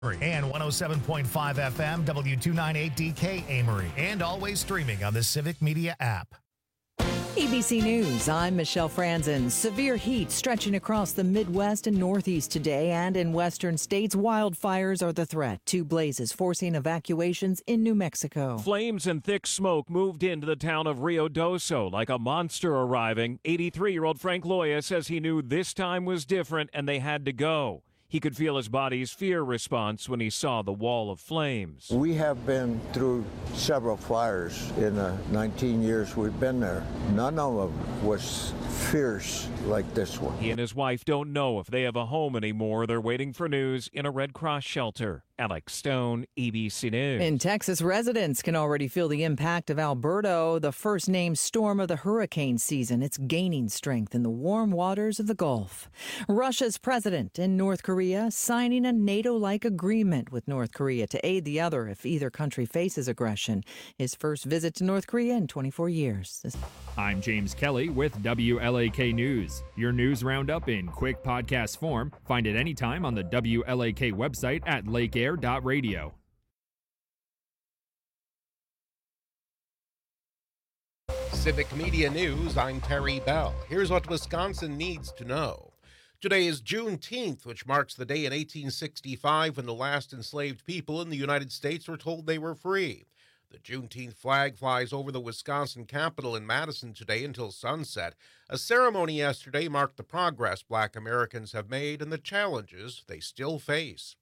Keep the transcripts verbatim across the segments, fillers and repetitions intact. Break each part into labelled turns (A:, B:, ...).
A: And one oh seven point five F M, W two ninety-eight D K Amory, and always streaming on the Civic Media app.
B: A B C News, I'm Michelle Franzen. Severe heat stretching across the Midwest and Northeast today, and in western states, wildfires are the threat. Two blazes forcing evacuations in New Mexico.
C: Flames and thick smoke moved into the town of Rio Doso like a monster arriving. eighty-three-year-old Frank Loya says he knew this time was different and they had to go. He could feel his body's fear response when he saw the wall of flames.
D: We have been through several fires in the nineteen years we've been there. None of them was fierce like this one.
C: He and his wife don't know if they have a home anymore. They're waiting for news in a Red Cross shelter. Alex Stone, A B C News.
B: In Texas, residents can already feel the impact of Alberto, the first named storm of the hurricane season. It's gaining strength in the warm waters of the Gulf. Russia's president in North Korea signing a NATO-like agreement with North Korea to aid the other if either country faces aggression. His first visit to North Korea in twenty-four years.
E: I'm James Kelly with W L A K News. Your news roundup in quick podcast form. Find it anytime on the W L A K website at lake air dot radio.
F: Civic Media News, I'm Terry Bell. Here's what Wisconsin needs to know. Today is Juneteenth, which marks the day in eighteen sixty-five when the last enslaved people in the United States were told they were free. The Juneteenth flag flies over the Wisconsin Capitol in Madison today until sunset. A ceremony yesterday marked the progress Black Americans have made and the challenges they still face.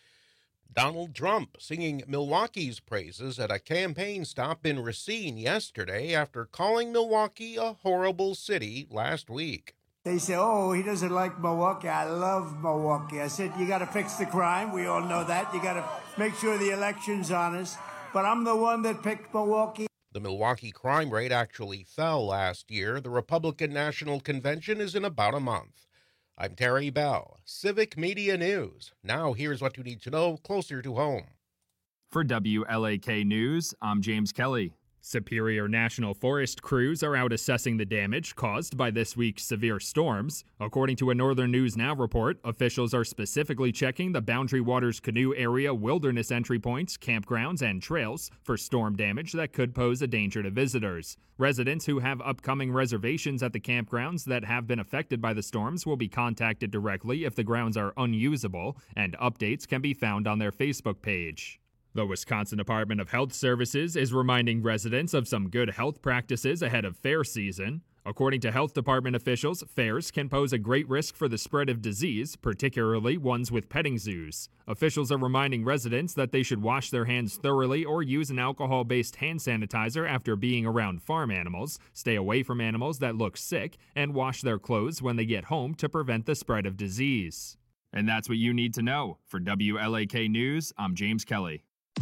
F: Donald Trump singing Milwaukee's praises at a campaign stop in Racine yesterday after calling Milwaukee a horrible city last week.
G: They say, oh, he doesn't like Milwaukee. I love Milwaukee. I said, you got to fix the crime. We all know that. You got to make sure the election's honest. But I'm the one that picked Milwaukee.
F: The Milwaukee crime rate actually fell last year. The Republican National Convention is in about a month. I'm Terry Bell, Civic Media News. Now here's what you need to know closer to home.
E: For W L A K News, I'm James Kelly. Superior National Forest crews are out assessing the damage caused by this week's severe storms. According to a Northern News Now report, officials are specifically checking the Boundary Waters Canoe Area wilderness entry points, campgrounds, and trails for storm damage that could pose a danger to visitors. Residents who have upcoming reservations at the campgrounds that have been affected by the storms will be contacted directly if the grounds are unusable, and updates can be found on their Facebook page. The Wisconsin Department of Health Services is reminding residents of some good health practices ahead of fair season. According to health department officials, fairs can pose a great risk for the spread of disease, particularly ones with petting zoos. Officials are reminding residents that they should wash their hands thoroughly or use an alcohol-based hand sanitizer after being around farm animals, stay away from animals that look sick, and wash their clothes when they get home to prevent the spread of disease. And that's what you need to know. For W L A K News, I'm James Kelly.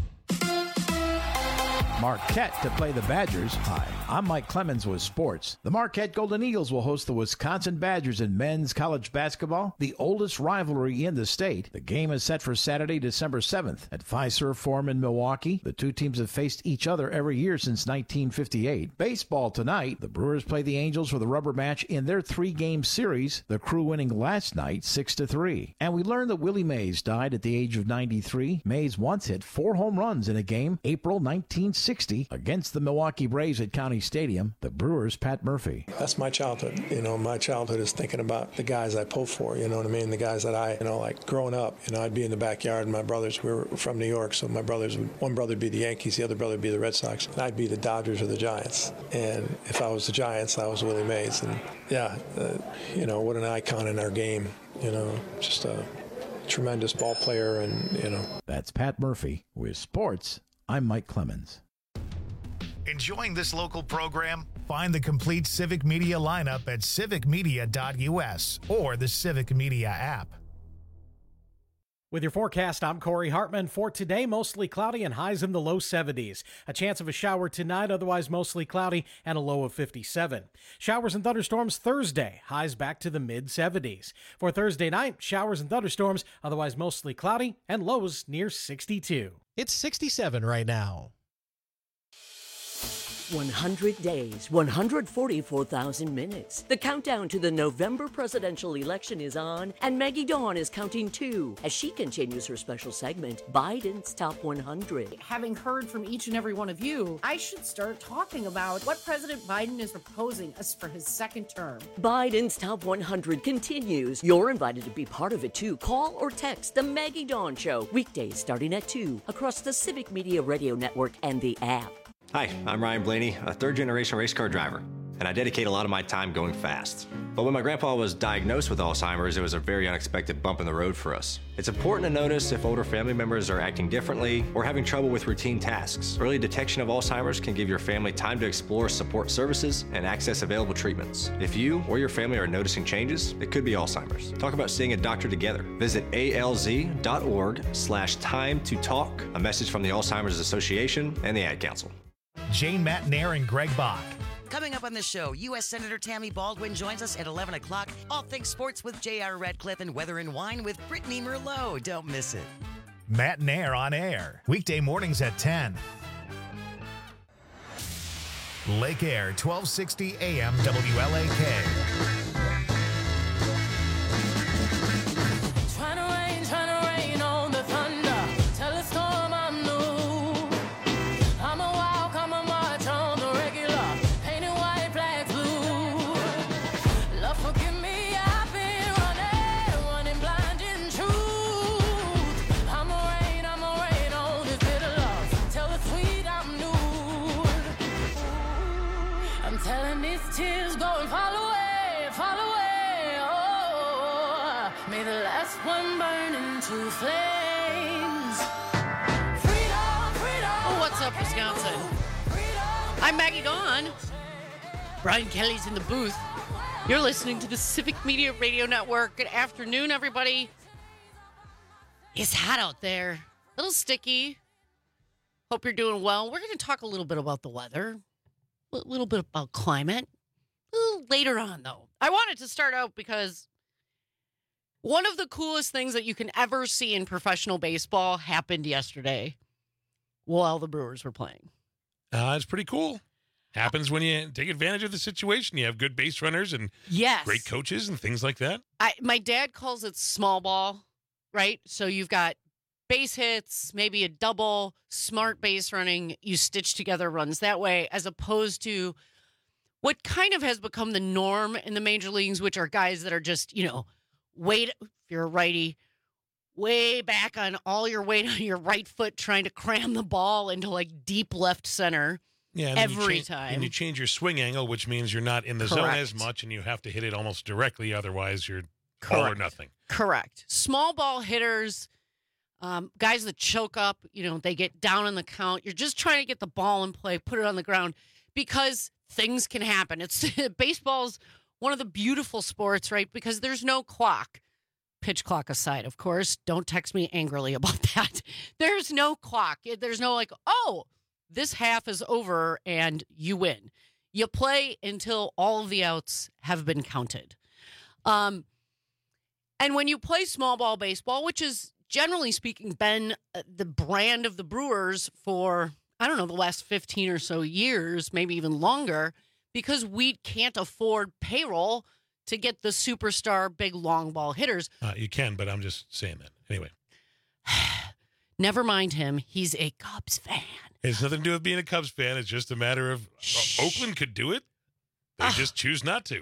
H: Marquette to play the Badgers. Hi, I'm Mike Clemens with sports. The Marquette Golden Eagles will host the Wisconsin Badgers in men's college basketball, the oldest rivalry in the state. The game is set for Saturday, December seventh at Fiserv Forum in Milwaukee. The two teams have faced each other every year since nineteen fifty-eight. Baseball tonight, the Brewers play the Angels for the rubber match in their three-game series, the Crew winning last night six to three. And we learned that Willie Mays died at the age of ninety-three. Mays once hit four home runs in a game, April nineteen sixty, against the Milwaukee Braves at County Stadium. The Brewers' Pat Murphy.
I: That's my childhood. You know, my childhood is thinking about the guys I pulled for, you know what I mean? The guys that I, you know, like growing up, you know, I'd be in the backyard and my brothers, we were from New York, so my brothers, would, one brother would be the Yankees, the other brother would be the Red Sox, and I'd be the Dodgers or the Giants. And if I was the Giants, I was Willie Mays. And yeah, uh, you know, what an icon in our game, you know, just a tremendous ball player and, you know.
H: That's Pat Murphy with sports. I'm Mike Clemens.
A: Enjoying this local program? Find the complete Civic Media lineup at civic media dot U S or the Civic Media app.
J: With your forecast, I'm Corey Hartman. For today, mostly cloudy and highs in the low seventies. A chance of a shower tonight, otherwise mostly cloudy and a low of fifty-seven. Showers and thunderstorms Thursday, highs back to the mid seventies. For Thursday night, showers and thunderstorms, otherwise mostly cloudy and lows near sixty-two.
K: It's sixty-seven right now. one hundred days, one hundred forty-four thousand minutes. The countdown to the November presidential election is on, and Maggie Dawn is counting too as she continues her special segment, Biden's Top one hundred.
L: Having heard from each and every one of you, I should start talking about what President Biden is proposing us for his second term.
K: Biden's Top one hundred continues. You're invited to be part of it too. Call or text the Maggie Dawn Show, weekdays starting at two, across the Civic Media Radio Network and the app.
M: Hi, I'm Ryan Blaney, a third-generation race car driver, and I dedicate a lot of my time going fast. But when my grandpa was diagnosed with Alzheimer's, it was a very unexpected bump in the road for us. It's important to notice if older family members are acting differently or having trouble with routine tasks. Early detection of Alzheimer's can give your family time to explore support services and access available treatments. If you or your family are noticing changes, it could be Alzheimer's. Talk about seeing a doctor together. Visit alz.org slash time to talk. A message from the Alzheimer's Association and the Ad Council.
A: Jane Matnair and Greg Bach.
N: Coming up on the show, U S Senator Tammy Baldwin joins us at eleven o'clock. All things sports with J R. Radcliffe and Weather and Wine with Brittany Merlot. Don't miss it.
A: Matnair on air. Weekday mornings at ten. Lake Air, twelve sixty A M W L A K.
O: Tears go and fall away, fall away, oh, may the last one burn into flames. Freedom, freedom.
L: Oh, what's up, Wisconsin? I'm Maggie Dawn. Brian Kelly's in the booth. You're listening to the Civic Media Radio Network. Good afternoon, everybody. It's hot out there, a little sticky. Hope you're doing well. We're going to talk a little bit about the weather, a little bit about climate. A little later on, though. I wanted to start out because one of the coolest things that you can ever see in professional baseball happened yesterday while the Brewers were playing.
P: Uh, it's pretty cool. Happens when you take advantage of the situation. You have good base runners and
L: yes.
P: great coaches and things like that.
L: I, my dad calls it small ball, right? So you've got base hits, maybe a double, smart base running. You stitch together runs that way, as opposed to what kind of has become the norm in the major leagues, which are guys that are just, you know, weight, if you're a righty, way back on all your weight on your right foot, trying to cram the ball into like deep left center
P: yeah,
L: every
P: change,
L: time.
P: And you change your swing angle, which means you're not in the
L: Correct.
P: zone as much and you have to hit it almost directly. Otherwise, you're
L: Correct.
P: all or nothing.
L: Correct. Small ball hitters, um, guys that choke up, you know, they get down in the count. You're just trying to get the ball in play, put it on the ground, because things can happen. It's baseball's one of the beautiful sports, right? Because there's no clock. Pitch clock aside, of course. Don't text me angrily about that. There's no clock. There's no like, oh, this half is over and you win. You play until all of the outs have been counted. Um, and when you play small ball baseball, which is generally speaking been the brand of the Brewers for, I don't know, the last fifteen or so years, maybe even longer, because we can't afford payroll to get the superstar big long ball hitters.
P: Uh, you can, but I'm just saying that. Anyway.
L: Never mind him. He's a Cubs fan.
P: It has nothing to do with being a Cubs fan. It's just a matter of uh, Oakland could do it. They uh, just choose not to.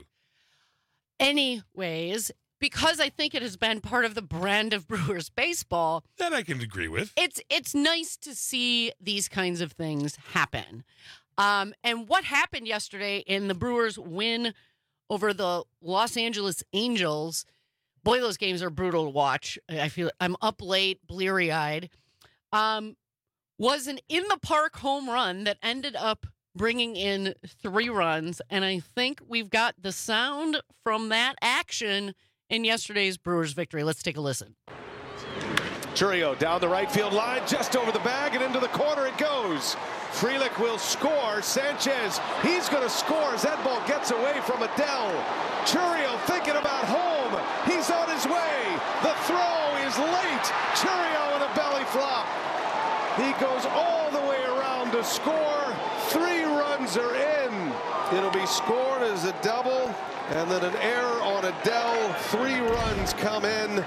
L: Anyways, because I think it has been part of the brand of Brewers baseball.
P: That I can agree with.
L: It's it's nice to see these kinds of things happen. Um, and what happened yesterday in the Brewers win over the Los Angeles Angels, boy, those games are brutal to watch. I feel I'm up late, bleary-eyed. Um, was an in-the-park home run that ended up bringing in three runs, and I think we've got the sound from that action in yesterday's Brewers victory. Let's take a listen.
Q: Chourio down the right field line, just over the bag, and into the corner it goes. Frelick will score. Sanchez, he's going to score as that ball gets away from Adell. Chourio thinking about home. He's on his way. The throw is late. Chourio with a belly flop. He goes all the way around to score. Three-run runs are in. It'll be scored as a double, and then an error on Adele. Three runs come in.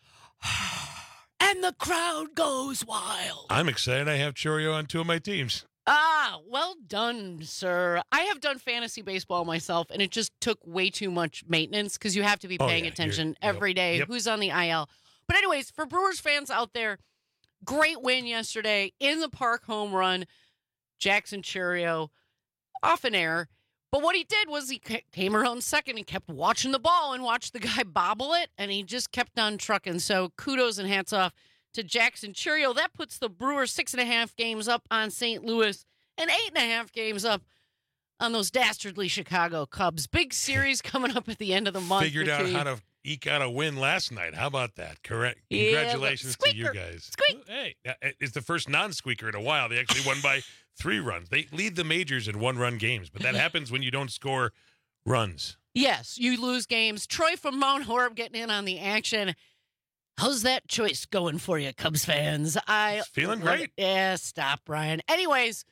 L: And the crowd goes wild.
P: I'm excited I have Chourio on two of my teams.
L: Ah, well done, sir. I have done fantasy baseball myself, and it just took way too much maintenance because you have to be
P: Oh,
L: paying
P: yeah,
L: attention
P: you're-
L: every
P: yep,
L: day.
P: yep.
L: Who's on the I L? But anyways, for Brewers fans out there, great win yesterday in the park home run. Jackson Chourio off an error. But what he did was he ca- came around second and kept watching the ball and watched the guy bobble it, and he just kept on trucking. So kudos and hats off to Jackson Chourio. That puts the Brewers six and a half games up on Saint Louis and eight and a half games up on those dastardly Chicago Cubs. Big series coming up at the end of the month.
P: Figured out
L: between-
P: how to eke out a win last night. How about that? Correct.
L: Yeah,
P: Congratulations to you
L: squeaker.
P: guys.
L: Squeak.
P: Hey, it's the first non-squeaker in a while. They actually won by three runs. They lead the majors in one-run games, but that happens when you don't score runs.
L: Yes, you lose games. Troy from Mount Horeb getting in on the action. How's that choice going for you, Cubs fans? I
P: It's feeling
L: love
P: great.
L: it. Yeah, stop, Brian. Anyways,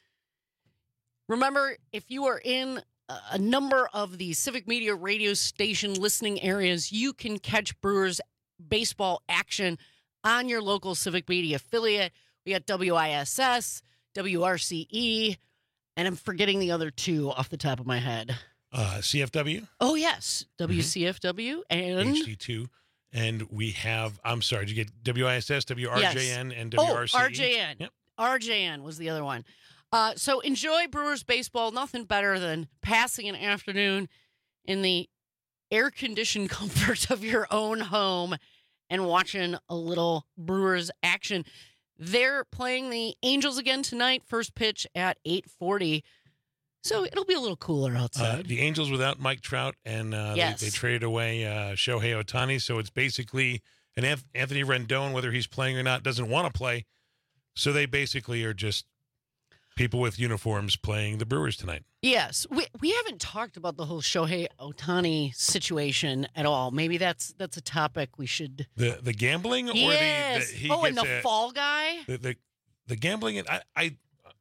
L: remember, if you are in a number of the Civic Media radio station listening areas, you can catch Brewers baseball action on your local Civic Media affiliate. We got W I S S, W R C E, and I'm forgetting the other two off the top of my head.
P: Uh, C F W,
L: Oh, yes, W C F W and...
P: H D two, and we have, I'm sorry, did you get W I S S, W R J N,
L: Yes.
P: and W R C E?
L: Oh, R J N.
P: Yep.
L: R J N was the other one. Uh, so enjoy Brewers baseball. Nothing better than passing an afternoon in the air-conditioned comfort of your own home and watching a little Brewers action. They're playing the Angels again tonight, first pitch at eight forty. So it'll be a little cooler
P: Uh,
L: outside.
P: the Angels without Mike Trout, and uh,
L: Yes.
P: they, they traded away uh, Shohei Ohtani, so it's basically an Anth- Anthony Rendon, whether he's playing or not, doesn't want to play. So they basically are just people with uniforms playing the Brewers tonight.
L: Yes, we we haven't talked about the whole Shohei Ohtani situation at all. Maybe that's that's a topic we should.
P: The the gambling or
L: Yes.
P: the, the he
L: oh, and
P: gets
L: the
P: a-
L: fall guy.
P: the, the the gambling. and I, I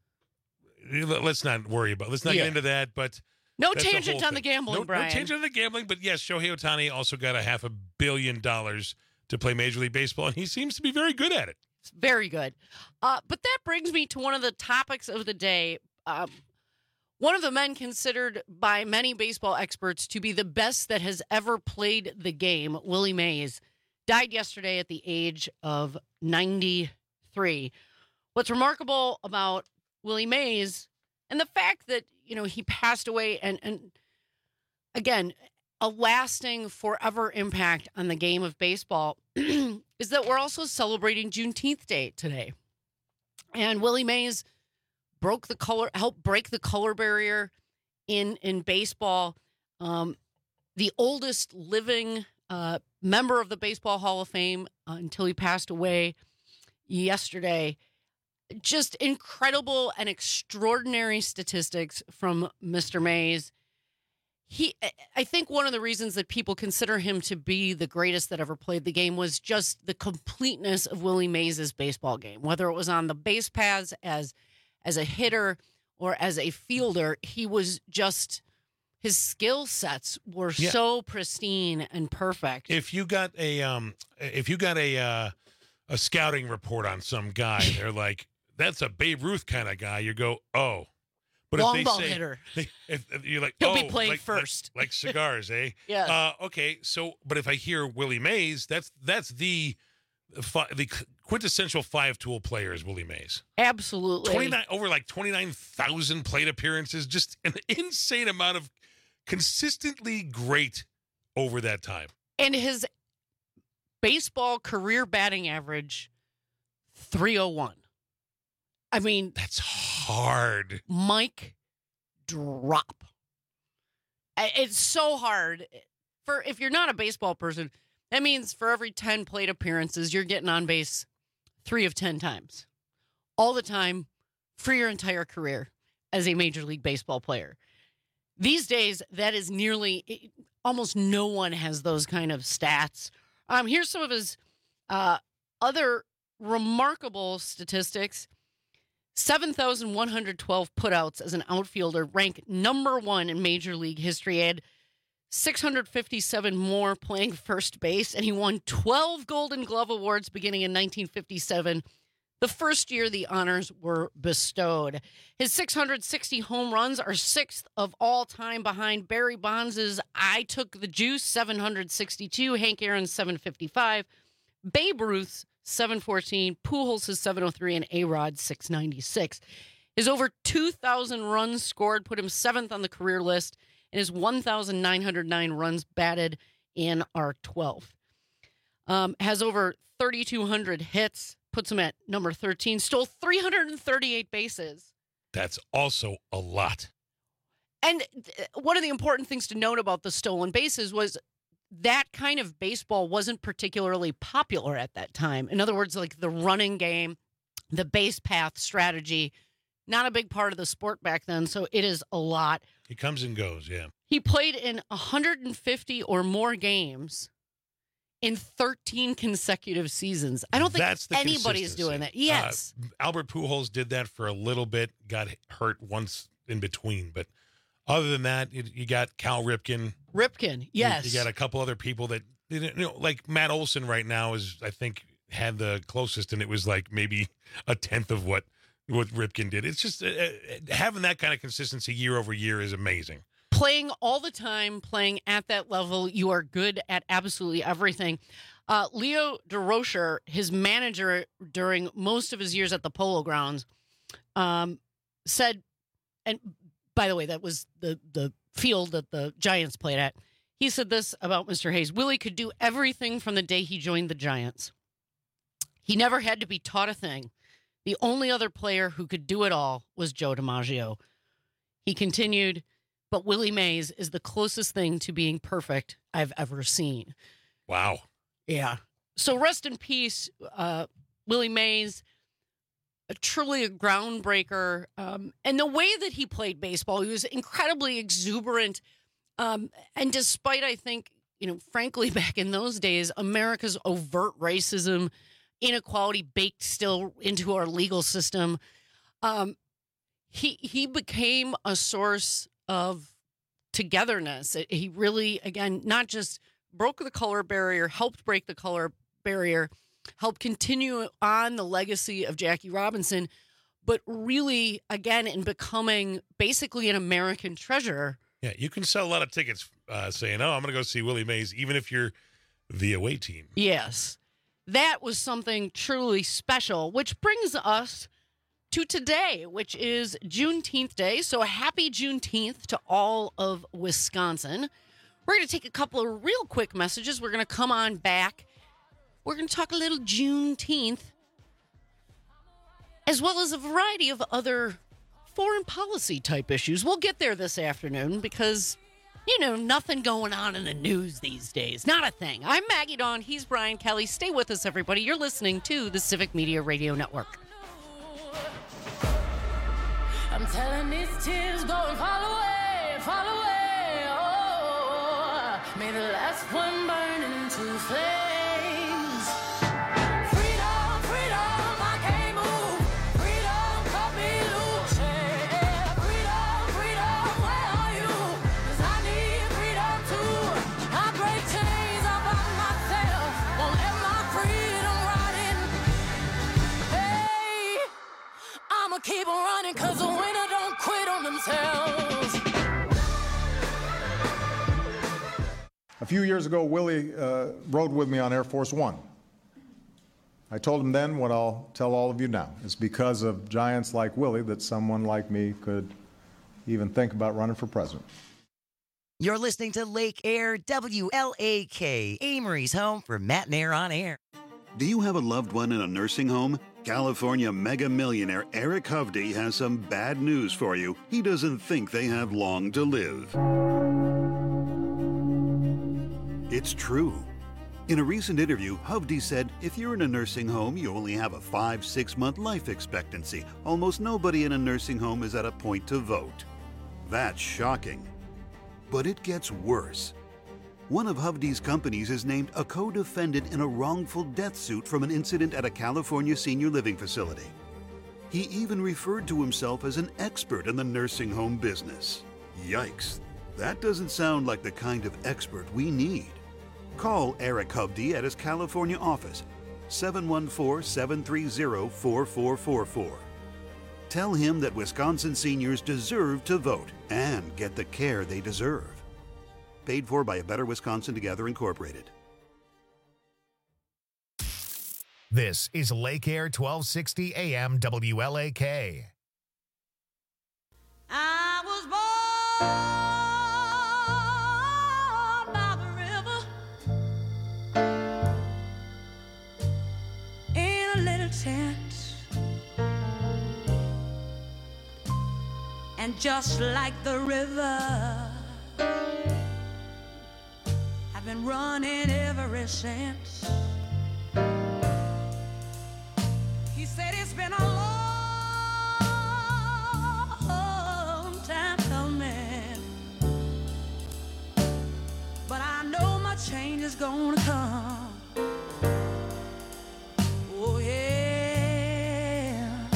P: let's not worry about. Let's not
L: Yeah.
P: get into that. But
L: No
P: that's the
L: tangent
P: whole
L: on the
P: thing.
L: gambling,
P: no,
L: Brian.
P: No tangent on the gambling. But yes, Shohei Ohtani also got a half a billion dollars to play Major League Baseball, and he seems to be very good at it.
L: It's very good. Uh, but that brings me to one of the topics of the day. Um, one of the men considered by many baseball experts to be the best that has ever played the game, Willie Mays, died yesterday at the age of ninety-three. What's remarkable about Willie Mays and the fact that, you know, he passed away and, and again, a lasting forever impact on the game of baseball is that we're also celebrating Juneteenth Day today. And Willie Mays broke the color, helped break the color barrier in, in baseball. Um, the oldest living uh, member of the Baseball Hall of Fame uh, until he passed away yesterday. Just incredible and extraordinary statistics from Mister Mays. He, I think one of the reasons that people consider him to be the greatest that ever played the game was just the completeness of Willie Mays' baseball game. Whether it was on the base paths as as a hitter or as a fielder, he was just, his skill sets were
P: Yeah.
L: so pristine and perfect.
P: If you got a um, if you got a uh, a scouting report on some guy, they're like, that's a Babe Ruth kind of guy. You go, oh. But
L: Long
P: if they
L: ball
P: say,
L: hitter.
P: If, if you're like,
L: He'll
P: oh,
L: be playing
P: like,
L: first.
P: like, like cigars, eh?
L: Yes.
P: Uh, okay, so but if I hear Willie Mays, that's that's the fi- the quintessential five tool player is Willie Mays.
L: Absolutely.
P: Twenty nine over like twenty nine thousand plate appearances, just an insane amount of consistently great over that time.
L: And his baseball career batting average, three oh one. I mean,
P: that's hard.
L: Mike drop. I- It's so hard. For if you're not a baseball person, that means for every ten plate appearances, you're getting on base three of ten times. All the time for your entire career as a Major League Baseball player. These days, that is nearly, almost no one has those kind of stats. Um, here's some of his uh, other remarkable statistics. seven thousand one hundred twelve putouts as an outfielder, ranked number one in Major League history. He had six hundred fifty-seven more playing first base, and he won twelve Golden Glove Awards beginning in nineteen fifty-seven, the first year the honors were bestowed. His six hundred sixty home runs are sixth of all time behind Barry Bonds' I Took the Juice, seven hundred sixty-two, Hank Aaron's seven fifty-five, Babe Ruth's seven fourteen, Pujols' seven oh three, and A-Rod's six ninety-six. His over two thousand runs scored put him seventh on the career list, and his one thousand nine hundred nine runs batted in are twelfth. Um, has over thirty-two hundred hits, puts him at number thirteen, stole three hundred thirty-eight bases.
P: That's also a lot.
L: And one of the important things to note about the stolen bases was that kind of baseball wasn't particularly popular at that time. In other words, like the running game, the base path strategy, not a big part of the sport back then, so it is a lot.
P: He comes and goes, yeah.
L: He played in one hundred fifty or more games in thirteen consecutive seasons. I don't think
P: That's the
L: anybody's doing that. Yes.
P: Uh, Albert Pujols did that for a little bit, got hurt once in between. But other than that, you, you got Cal Ripken.
L: Ripken, yes.
P: You, you got a couple other people that, you know, like Matt Olson right now is, I think, had the closest, and it was like maybe a tenth of what, what Ripken did. It's just uh, having that kind of consistency year over year is amazing.
L: Playing all the time, playing at that level, you are good at absolutely everything. Uh, Leo DeRocher, his manager during most of his years at the Polo Grounds, um, said, and by the way, that was the, the field that the Giants played at. He said this about Mister Hayes: Willie could do everything from the day he joined the Giants. He never had to be taught a thing. The only other player who could do it all was Joe DiMaggio. He continued, but Willie Mays is the closest thing to being perfect I've ever seen.
P: Wow.
L: Yeah. So rest in peace, uh, Willie Mays, a truly a groundbreaker. Um, and the way that he played baseball, he was incredibly exuberant. Um, and despite, I think, you know, frankly, back in those days, America's overt racism, inequality baked still into our legal system, um, he he became a source of togetherness. He really, again, not just broke the color barrier, helped break the color barrier, helped continue on the legacy of Jackie Robinson, but really, again, in becoming basically an American treasure.
P: Yeah, you can sell a lot of tickets uh, saying, oh, I'm going to go see Willie Mays, even if you're the away team.
L: Yes. That was something truly special, which brings us to today, which is Juneteenth Day. So happy Juneteenth to all of Wisconsin. We're going to take a couple of real quick messages. We're going to come on back. We're going to talk a little Juneteenth, as well as a variety of other foreign policy type issues. We'll get there this afternoon because, you know, nothing going on in the news these days. Not a thing. I'm Maggie Dawn. He's Brian Kelly. Stay with us, everybody. You're listening to the Civic Media Radio Network.
O: I'm telling these tears go and fall away, fall away. Oh, may the last one burn into flames. Freedom, freedom, I can't move. Freedom, cut me loose. Yeah. Freedom, freedom, where are you? 'Cause I need freedom too. I break chains all by myself. Won't let my freedom rot in. Hey, I'ma keep on running 'cause the winner don't quit on themselves.
R: A few years ago, Willie uh, rode with me on Air Force One. I told him then what I'll tell all of you now. It's because of giants like Willie that someone like me could even think about running for president.
N: You're listening to Lake Air, W L A K, Amory's home for Matt and Air on Air.
S: Do you have a loved one in a nursing home? California mega millionaire Eric Hovde has some bad news for you. He doesn't think they have long to live. It's true. In a recent interview, Hovde said, if you're in a nursing home, you only have a five, six month life expectancy. Almost nobody in a nursing home is at a point to vote. That's shocking. But it gets worse. One of Hovde's companies is named a co-defendant in a wrongful death suit from an incident at a California senior living facility. He even referred to himself as an expert in the nursing home business. Yikes, that doesn't sound like the kind of expert we need. Call Eric Hovde at his California office, seven one four, seven three zero, four four four four. Tell him that Wisconsin seniors deserve to vote and get the care they deserve. Paid for by A Better Wisconsin Together Incorporated.
A: This is Lake Air twelve sixty A M W L A K.
O: I was born by the river in a little tent, and just like the river, I've been running ever since. He said it's been a long time coming, but I know my change is gonna come. Oh yeah.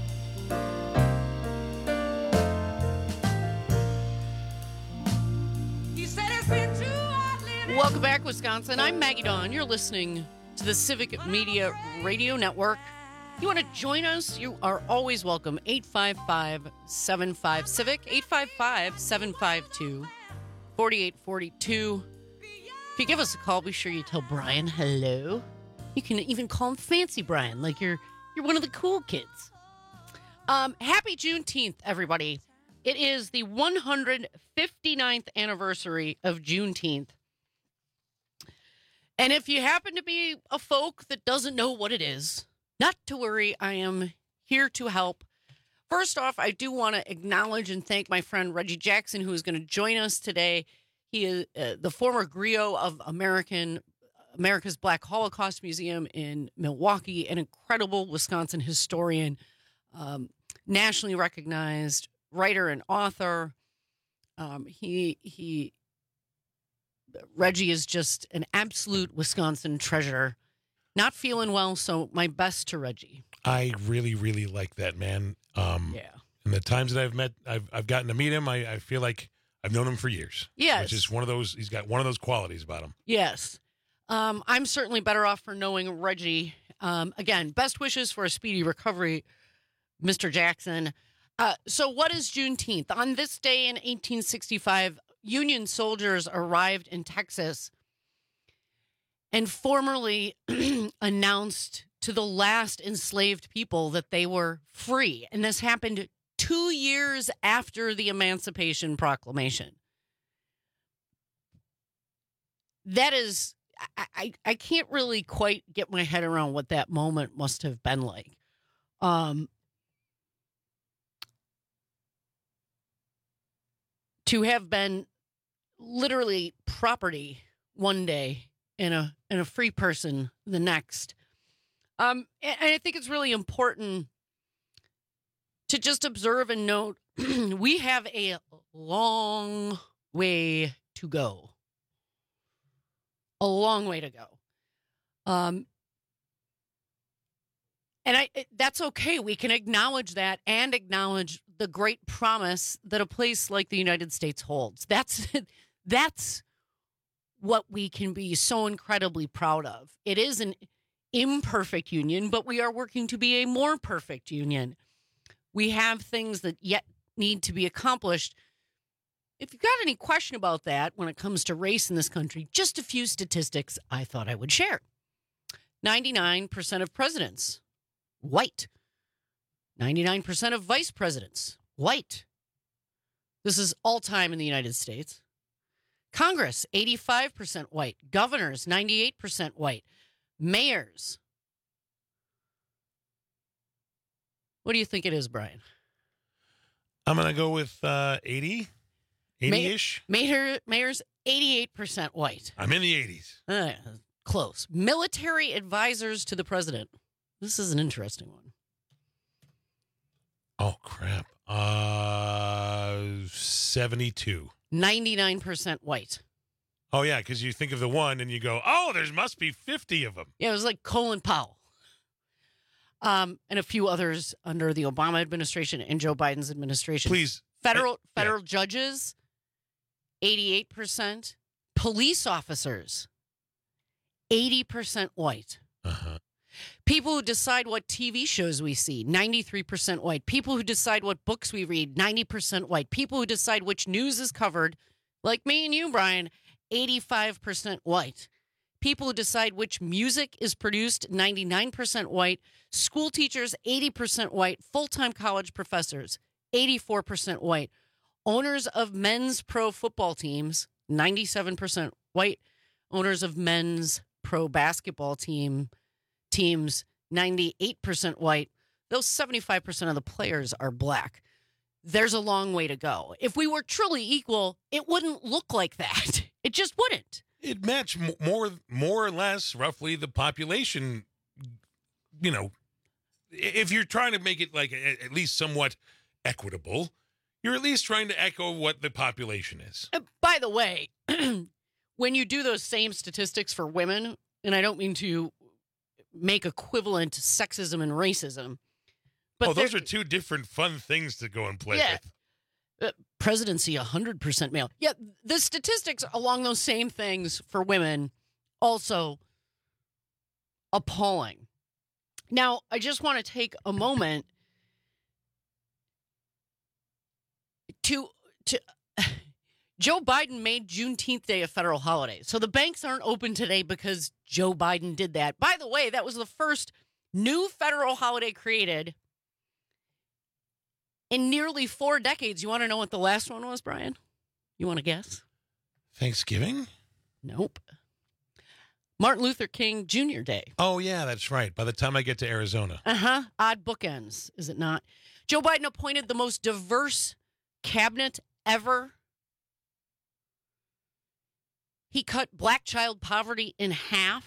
O: He said it's been too hot living.
L: Welcome back, Wisconsin. I'm Maggie Dawn. You're listening to the Civic Media Radio Network. You want to join us? You are always welcome. eight five five, seven five, CIVIC, eight five five, seven five two, four eight four two. If you give us a call, be sure you tell Brian hello. You can even call him Fancy Brian, like you're you're one of the cool kids. Um, happy Juneteenth, everybody. It is the one hundred fifty-ninth anniversary of Juneteenth. And if you happen to be a folk that doesn't know what it is, not to worry, I am here to help. First off, I do want to acknowledge and thank my friend Reggie Jackson, who is going to join us today. He is uh, the former griot of American America's Black Holocaust Museum in Milwaukee, an incredible Wisconsin historian, um, nationally recognized writer and author. Um, he he. Reggie is just an absolute Wisconsin treasure. Not feeling well, so my best to Reggie.
P: I really, really like that man. Um,
L: yeah.
P: And the times that I've met, I've I've gotten to meet him. I, I feel like I've known him for years.
L: Yes.
P: Which is one of those. He's got one of those qualities about him.
L: Yes. Um, I'm certainly better off for knowing Reggie. Um, again, best wishes for a speedy recovery, Mister Jackson. Uh, so what is Juneteenth? On this day in eighteen sixty-five, Union soldiers arrived in Texas and formally announced to the last enslaved people that they were free. And this happened two years after the Emancipation Proclamation. That is, I, I, I can't really quite get my head around what that moment must have been like. Um, to have been literally property one day and a and a free person the next. Um, and I think it's really important to just observe and note we have a long way to go. A long way to go. Um, and I that's okay. We can acknowledge that and acknowledge the great promise that a place like the United States holds. That's that's what we can be so incredibly proud of. It is an imperfect union, but we are working to be a more perfect union. We have things that yet need to be accomplished. If you've got any question about that when it comes to race in this country, just a few statistics I thought I would share. ninety-nine percent of presidents, white. ninety-nine percent of vice presidents, white. This is all time in the United States. Congress, eighty-five percent white. Governors, ninety-eight percent white. Mayors. What do you think it is, Brian?
P: I'm going to go with uh, eighty, eighty-ish.
L: Mayor, mayors, eighty-eight percent white.
P: I'm in the eighties.
L: Uh, close. Military advisors to the president. This is an interesting one.
P: Oh, crap. Uh, seventy-two.
L: ninety-nine percent white.
P: Oh, yeah, because you think of the one and you go, oh, there must be fifty of them.
L: Yeah, it was like Colin Powell. Um, and a few others under the Obama administration and Joe Biden's administration.
P: Please.
L: Federal
P: I,
L: federal
P: yeah.
L: judges, eighty-eight percent. Police officers, eighty percent white.
P: Uh-huh.
L: People who decide what T V shows we see, ninety-three percent white. People who decide what books we read, ninety percent white. People who decide which news is covered, like me and you, Brian, eighty-five percent white. People who decide which music is produced, ninety-nine percent white. School teachers, eighty percent white. Full-time college professors, eighty-four percent white. Owners of men's pro football teams, ninety-seven percent white. Owners of men's pro basketball team teams, ninety-eight percent white. Those seventy-five percent of the players are black. There's a long way to go. If we were truly equal, it wouldn't look like that. It just wouldn't.
P: It matched more, more or less, roughly the population. You know, if you're trying to make it like at least somewhat equitable, you're at least trying to echo what the population is.
L: Uh, by the way, when you do those same statistics for women, and I don't mean to make equivalent sexism and racism, but
P: oh, those are two different fun things to go and play
L: yeah.
P: with.
L: Uh, presidency, one hundred percent male. Yeah, the statistics along those same things for women also appalling. Now, I just want to take a moment to to Joe Biden made Juneteenth Day a federal holiday. So the banks aren't open today because Joe Biden did that. By the way, that was the first new federal holiday created in nearly four decades. You want to know what the last one was, Brian? You want to guess?
P: Thanksgiving?
L: Nope. Martin Luther King Junior Day.
P: Oh, yeah, that's right. By the time I get to Arizona.
L: Uh-huh. Odd bookends, is it not? Joe Biden appointed the most diverse cabinet ever. He cut black child poverty in half.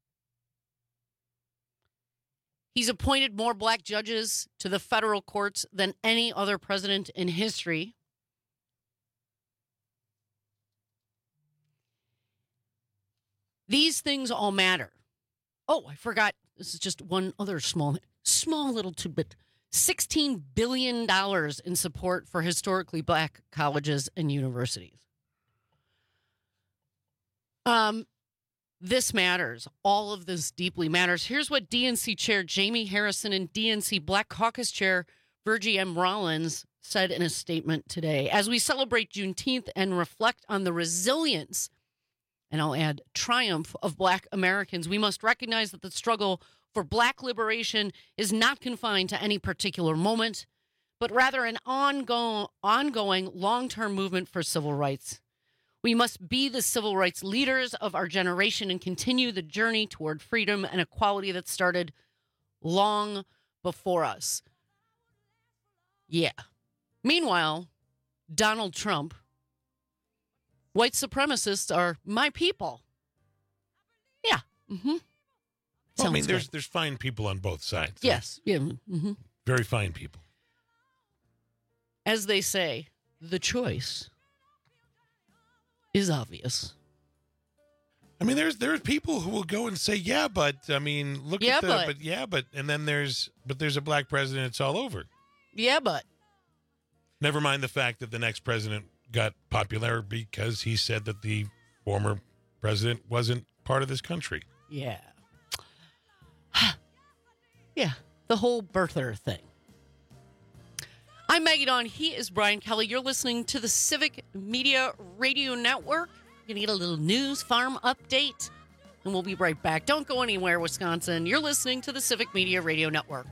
L: He's appointed more black judges to the federal courts than any other president in history. These things all matter. Oh, I forgot. This is just one other small, small little tidbit. sixteen billion dollars in support for historically black colleges and universities. Um, this matters. All of this deeply matters. Here's what D N C Chair Jamie Harrison and D N C Black Caucus Chair Virgie M. Rollins said in a statement today. As we celebrate Juneteenth and reflect on the resilience, and I'll add triumph, of black Americans, we must recognize that the struggle for black liberation is not confined to any particular moment, but rather an ongoing, ongoing long-term movement for civil rights. We must be the civil rights leaders of our generation and continue the journey toward freedom and equality that started long before us. Yeah. Meanwhile, Donald Trump, white supremacists are my people. Yeah. Mm-hmm.
P: Well, I mean,
L: Sounds
P: there's
L: good.
P: there's fine people on both sides.
L: Yes. Yeah. Mm-hmm.
P: Very fine people.
L: As they say, the choice is obvious.
P: I mean, there's there's people who will go and say, yeah, but I mean, look
L: Yeah,
P: at the,
L: but.
P: but yeah, but, and then there's, but there's a black president. It's all over.
L: Yeah, but.
P: Never mind the fact that the next president got popular because he said that the former president wasn't part of this country.
L: Yeah. Yeah. The whole birther thing. I'm Maggie Dawn. He is Brian Kelly. You're listening to the Civic Media Radio Network. You're going to get a little news farm update, and we'll be right back. Don't go anywhere, Wisconsin. You're listening to the Civic Media Radio Network.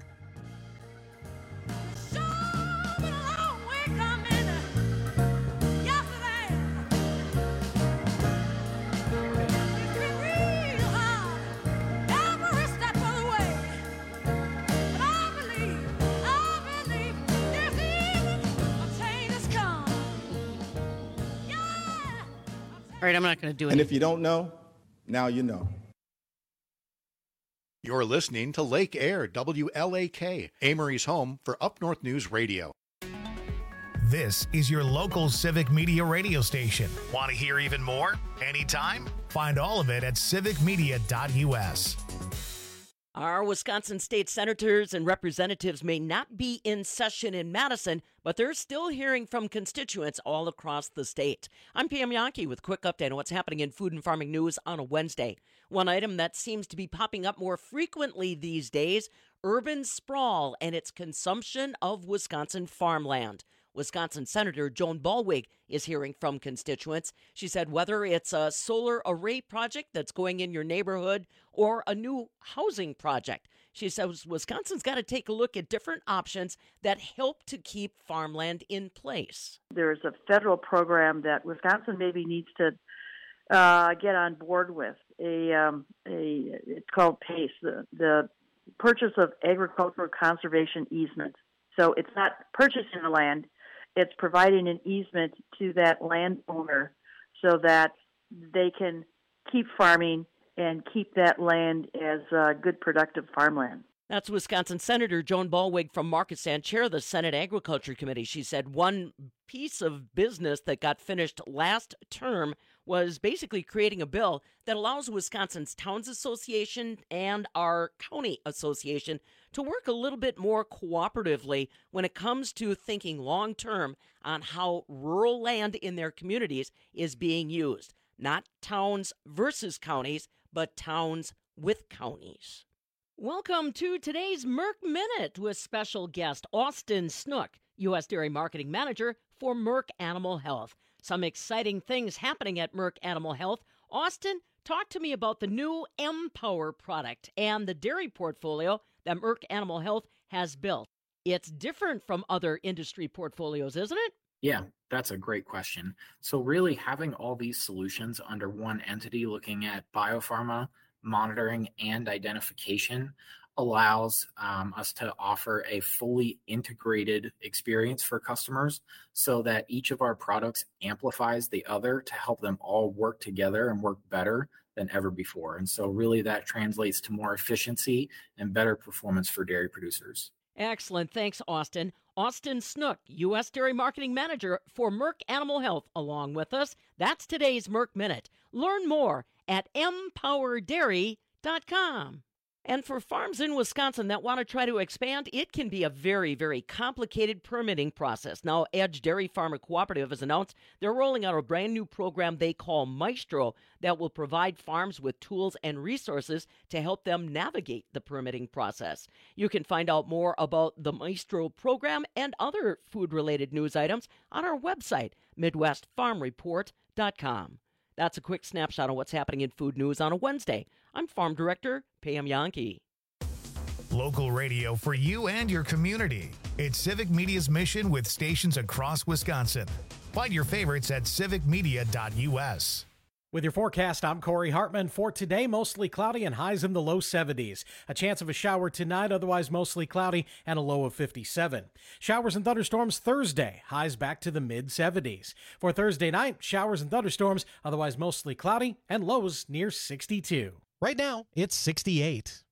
L: All right, I'm not going to do it.
T: And if you don't know, now you know.
U: You're listening to Lake Air, W L A K, Amory's home for Up North News Radio.
A: This is your local Civic Media radio station. Want to hear even more? Anytime? Find all of it at civic media dot U S.
K: Our Wisconsin state senators and representatives may not be in session in Madison, but they're still hearing from constituents all across the state. I'm Pam Yankee with a quick update on what's happening in food and farming news on a Wednesday. One item that seems to be popping up more frequently these days, urban sprawl and its consumption of Wisconsin farmland. Wisconsin Senator Joan Ballweg is hearing from constituents. She said whether it's a solar array project that's going in your neighborhood or a new housing project, she says Wisconsin's got to take a look at different options that help to keep farmland in place.
D: There's a federal program that Wisconsin maybe needs to uh, get on board with. A, um, a it's called PACE, the, the Purchase of Agricultural Conservation Easement. So it's not purchasing the land. It's providing an easement to that landowner so that they can keep farming and keep that land as uh, good, productive farmland.
K: That's Wisconsin Senator Joan Ballweg from Markesan, chair of the Senate Agriculture Committee. She said one piece of business that got finished last term was basically creating a bill that allows Wisconsin's Towns Association and our county association to work a little bit more cooperatively when it comes to thinking long-term on how rural land in their communities is being used. Not towns versus counties, but towns with counties. Welcome to today's Merck Minute with special guest Austin Snook, U S Dairy Marketing Manager for Merck Animal Health. Some exciting things happening at Merck Animal Health. Austin, talk to me about the new M-Power product and the dairy portfolio that Merck Animal Health has built. It's different from other industry portfolios, isn't it?
V: Yeah, that's a great question. So really having all these solutions under one entity looking at biopharma, monitoring, and identification allows um, us to offer a fully integrated experience for customers so that each of our products amplifies the other to help them all work together and work better than ever before. And so really that translates to more efficiency and better performance for dairy producers.
K: Excellent. Thanks, Austin. Austin Snook, U S Dairy Marketing Manager for Merck Animal Health, along with us. That's today's Merck Minute. Learn more at m power dairy dot com. And for farms in Wisconsin that want to try to expand, it can be a very, very complicated permitting process. Now, Edge Dairy Farmer Cooperative has announced they're rolling out a brand new program they call Maestro that will provide farms with tools and resources to help them navigate the permitting process. You can find out more about the Maestro program and other food-related news items on our website, midwest farm report dot com. That's a quick snapshot of what's happening in food news on a Wednesday. I'm Farm Director Pam Yankee.
A: Local radio for you and your community. It's Civic Media's mission with stations across Wisconsin. Find your favorites at civic media dot u s.
J: With your forecast, I'm Corey Hartman. For today, mostly cloudy and highs in the low seventies. A chance of a shower tonight, otherwise mostly cloudy and a low of fifty-seven. Showers and thunderstorms Thursday, highs back to the mid seventies. For Thursday night, showers and thunderstorms, otherwise mostly cloudy and lows near sixty-two.
W: Right now, it's sixty-eight.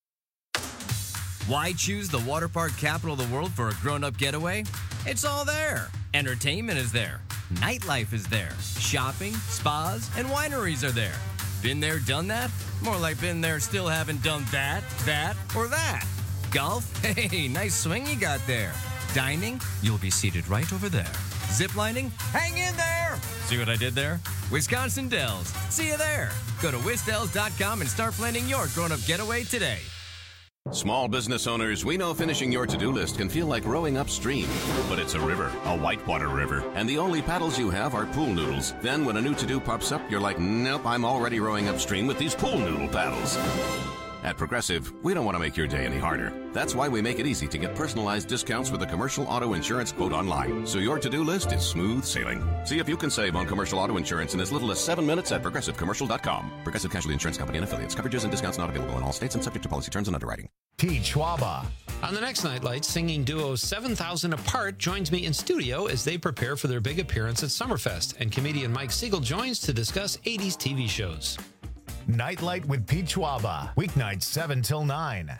X: Why choose the water park capital of the world for a grown-up getaway? It's all there. Entertainment is there. Nightlife is there. Shopping, spas, and wineries are there. Been there, done that? More like been there, still haven't done that, that, or that. Golf? Hey, nice swing you got there. Dining? You'll be seated right over there. Ziplining? Hang in there! See what I did there? Wisconsin Dells. See you there. Go to wisdells dot com and start planning your grown-up getaway today.
Y: Small business owners, we know finishing your to-do list can feel like rowing upstream. But it's a river, a whitewater river, and the only paddles you have are pool noodles. Then when a new to-do pops up, you're like, nope, I'm already rowing upstream with these pool noodle paddles. At Progressive, we don't want to make your day any harder. That's why we make it easy to get personalized discounts with a commercial auto insurance quote online, so your to-do list is smooth sailing. See if you can save on commercial auto insurance in as little as seven minutes at progressive commercial dot com. Progressive Casualty Insurance Company and Affiliates. Coverages and discounts not available in all states and subject to policy terms and underwriting.
A: Pete Schwaba.
Z: On the next Nightlight, singing duo seven thousand Apart joins me in studio as they prepare for their big appearance at Summerfest, and comedian Mike Siegel joins to discuss eighties T V shows.
A: Nightlight with Pete Schwaba. Weeknights seven till nine.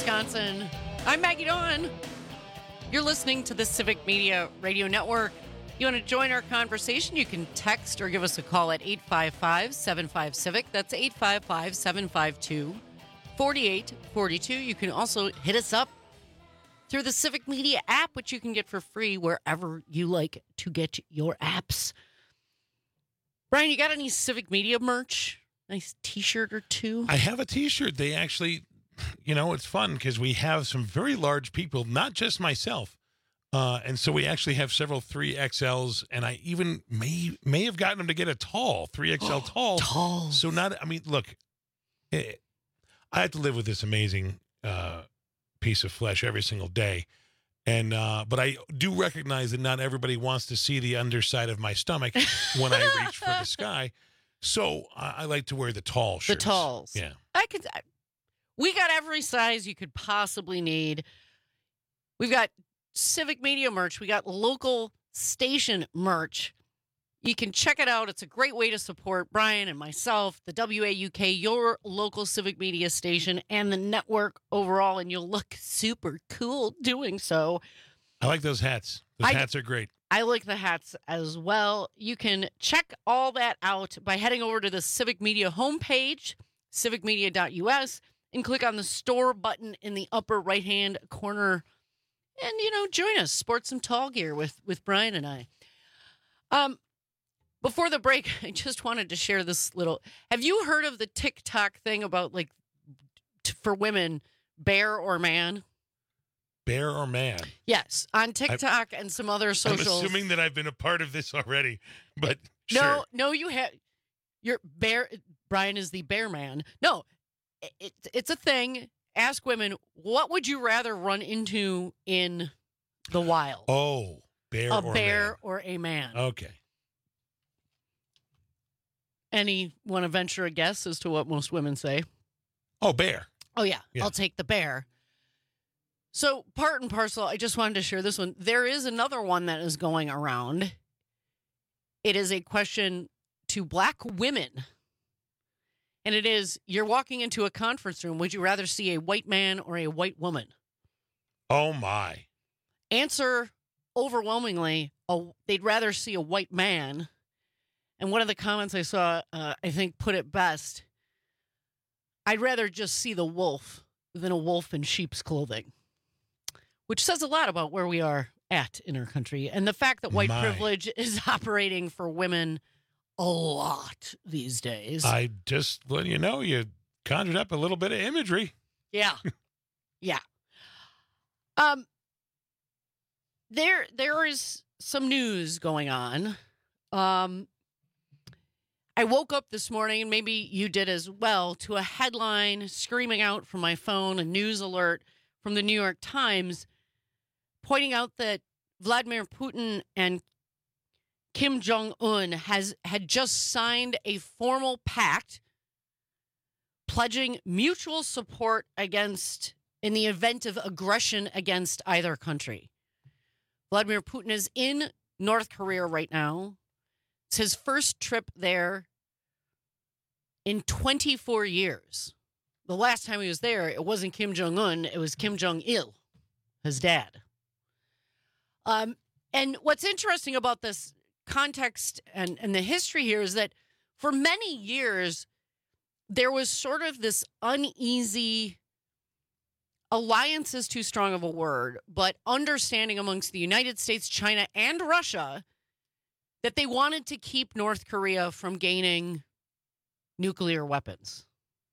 L: Wisconsin. I'm Maggie Dawn. You're listening to the Civic Media Radio Network. You want to join our conversation? You can text or give us a call at eight five five, seven five, CIVIC. That's eight five five, seven five two, four eight four two. You can also hit us up through the Civic Media app, which you can get for free wherever you like to get your apps. Brian, you got any Civic Media merch? Nice T-shirt or two?
P: I have a T-shirt. They actually, you know, it's fun because we have some very large people, not just myself. Uh, and so we actually have several three X Ls, and I even may may have gotten them to get a tall, three X L tall.
L: Tall.
P: So not, I mean, look, eh, I have to live with this amazing uh, piece of flesh every single day. And uh, but I do recognize that not everybody wants to see the underside of my stomach when I reach for the sky. So I, I like to wear the tall shirts.
L: The talls.
P: Yeah.
L: I could. I, we got every size you could possibly need. We've got Civic Media merch. We got local station merch. You can check it out. It's a great way to support Brian and myself, the W A U K, your local Civic Media station, and the network overall, and you'll look super cool doing so.
P: I like those hats. Those
L: I,
P: hats are great.
L: I like the hats as well. You can check all that out by heading over to the Civic Media homepage, civic media dot U S, and click on the store button in the upper right-hand corner. And, you know, join us. Sport some tall gear with, with Brian and I. Um, before the break, I just wanted to share this little... Have you heard of the TikTok thing about, like, t- for women, bear or man?
P: Bear or man?
L: Yes, on TikTok I, and some other socials.
P: I'm assuming that I've been a part of this already, but
L: No,
P: sure.
L: no, you have... You're bear... Brian is the bear man. No, it, it's a thing. Ask women, what would you rather run into in the wild?
P: Oh, bear
L: a
P: or
L: bear
P: man.
L: or a man.
P: Okay.
L: Any want to venture a guess as to what most women say?
P: Oh, bear.
L: Oh, yeah.
P: Yeah.
L: I'll take the bear. So, part and parcel, I just wanted to share this one. There is another one that is going around. It is a question to black women. And it is, you're walking into a conference room. Would you rather see a white man or a white woman?
P: Oh, my.
L: Answer overwhelmingly, a, they'd rather see a white man. And one of the comments I saw, uh, I think, put it best. I'd rather just see the wolf than a wolf in sheep's clothing. Which says a lot about where we are at in our country. And the fact that white
P: My.
L: privilege is operating for women a lot these days.
P: I just, well, you know, you conjured up a little bit of imagery.
L: Yeah. yeah. Um, there, there is some news going on. Um, I woke up this morning, and maybe you did as well, to a headline screaming out from my phone, a news alert from the New York Times, pointing out that Vladimir Putin and Kim Jong-un has had just signed a formal pact pledging mutual support against in the event of aggression against either country. Vladimir Putin is in North Korea right now. It's his first trip there in twenty-four years. The last time he was there, it wasn't Kim Jong-un, it was Kim Jong-il, his dad. Um, and what's interesting about this context and, and the history here is that for many years, there was sort of this uneasy, alliance is too strong of a word, but understanding amongst the United States, China, and Russia that they wanted to keep North Korea from gaining nuclear weapons.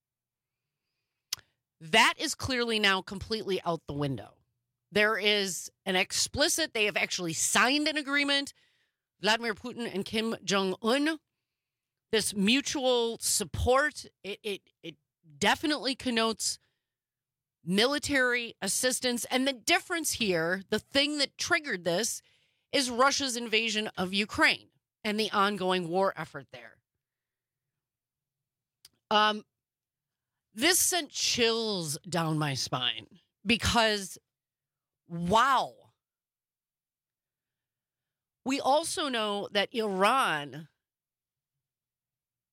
L: That is clearly now completely out the window. There is an explicit, they have actually signed an agreement, Vladimir Putin and Kim Jong-un. This mutual support, it, it, it definitely connotes military assistance. And the difference here, the thing that triggered this, is Russia's invasion of Ukraine and the ongoing war effort there. Um, this sent chills down my spine because, wow. We also know that Iran